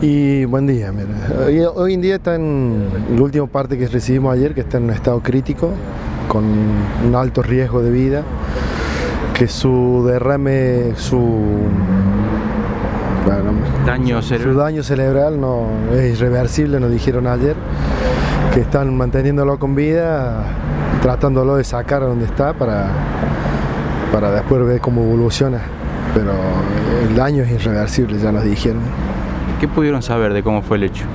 Y buen día, mira. Hoy en día está en el último parte que recibimos ayer, que está en un estado crítico, con un alto riesgo de vida, que su derrame, su daño cerebral no es irreversible, nos dijeron ayer, que están manteniéndolo con vida, tratándolo de sacar a donde está para después ver cómo evoluciona, pero el daño es irreversible, ya nos dijeron. ¿Qué pudieron saber de cómo fue el hecho?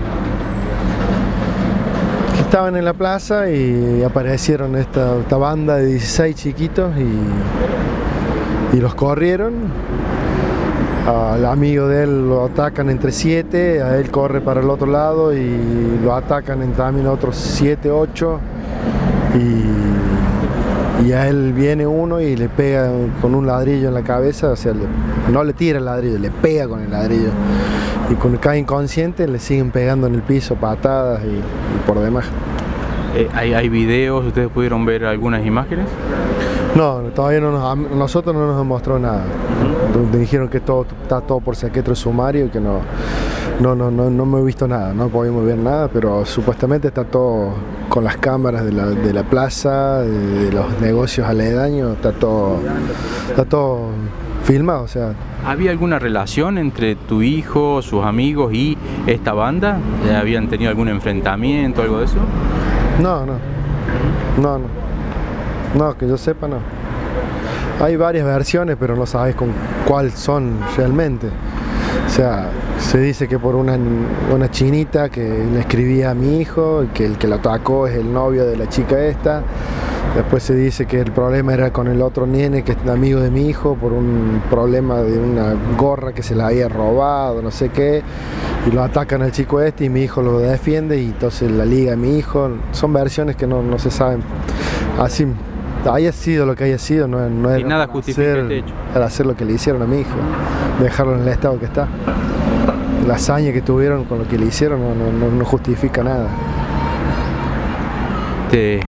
Estaban en la plaza y aparecieron esta banda de 16 chiquitos y los corrieron. Al amigo de él lo atacan entre 7, a él corre para el otro lado y lo atacan también otros 7, 8 y a él viene uno y le pega con un ladrillo en la cabeza, o sea, no le tira el ladrillo, le pega con el ladrillo. Y cuando cae inconsciente le siguen pegando en el piso, patadas y por demás. ¿Hay videos? ¿Ustedes pudieron ver algunas imágenes? No, todavía nosotros no nos han mostrado nada. Me dijeron que está todo por secuestro sumario y que no me he visto nada, no podemos ver nada, pero supuestamente está todo con las cámaras de la plaza, de los negocios aledaños, está todo filmado, o sea. ¿Había alguna relación entre tu hijo, sus amigos y esta banda? ¿Habían tenido algún enfrentamiento, algo de eso? No, que yo sepa no. Hay varias versiones, pero no sabes con cuál son realmente. O sea, se dice que por una chinita que le escribía a mi hijo, y que el que lo atacó es el novio de la chica esta. Después se dice que el problema era con el otro nene que es amigo de mi hijo por un problema de una gorra que se la había robado, no sé qué, y lo atacan al chico este y mi hijo lo defiende y entonces la liga a mi hijo. Son versiones que no se saben. Así haya sido lo que haya sido, no y nada justifica este hecho. Para hacer lo que le hicieron a mi hijo, dejarlo en el estado que está. La hazaña que tuvieron con lo que le hicieron no justifica nada.